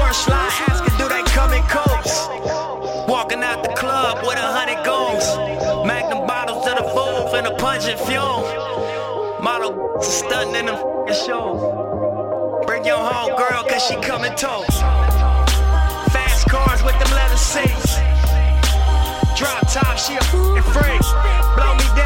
First line asking, do they come in coats? Walking out the club with 100 goals. Magnum bottles to the full and a pungent fume. Model stunting in them shows. Bring your home girl cause she coming toast. Fast cars with them leather seats. Drop top, she a freak. Blow me